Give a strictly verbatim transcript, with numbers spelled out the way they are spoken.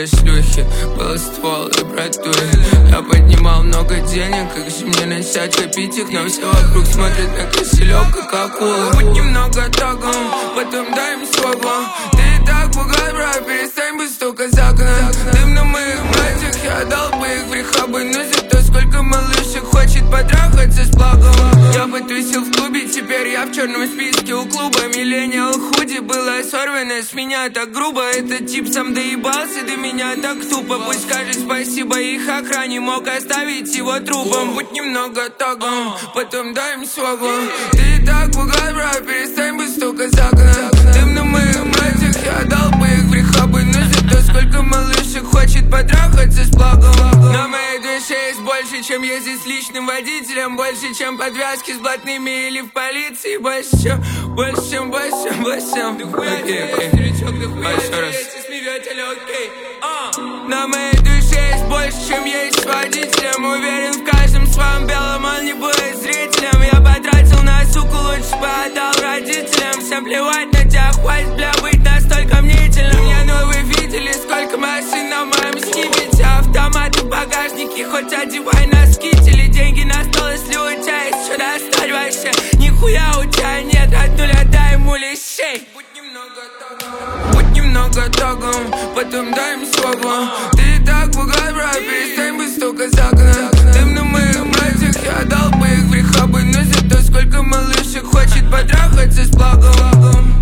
были шлюхи, был ствол и братуи. Я поднимал много денег, как же мне начать копить их? Но все вокруг смотрят на кошелек, как акулы. Будь немного тагом, потом дай им свободу. Ты и так богат, брат, перестань быть столько загнан. Дым на моих братьях, я отдал бы их в рехабы. Но зато сколько малышек хочет потрахаться с благом. Я потусил в клубе, теперь я в черном списке у клуба. Миллениал худи было сорвано с меня так грубо. Этот тип сам доебался до меня так тупо. Пусть скажет спасибо их охране, мог оставить его трупом. Будь немного тагом, потом дай им свободу. Ты и так богат, брат, перестань быть столько загнан. Дым на моих братьях, я отдал бы их в рехабы. Но зато сколько малышек хочет потрахаться с благом. На моей душе есть больше, чем ездить с личным водителем. Больше, чем подвязки с блатными или в полиции. Больше, чем, больше, чем, больше, чем, больше, чем. Окей, окей, еще раз. На моей душе есть больше, чем есть с водителем. Уверен в каждом своем белом, он не будет зрителем. Я потратил на суку, лучше бы отдал родителям. Всем плевать на тебя, хватит, бля, быть настолько мнительным. Я, ну вы видели, сколько машин на моем скипете. Автоматы в багажнике, хоть одевай носки. Или деньги на стол, если у тебя есть что достать вообще. Нихуя у тебя нет, от нуля дай ему лещей. Будь немного тагом, будь немного тагом, потом дай им свободу. Ты и так богат, брат, перестань быть столько загнан. Дым на моих братьях, я отдал бы их в рехабы. Но зато сколько малышек хочет потрахаться с благом.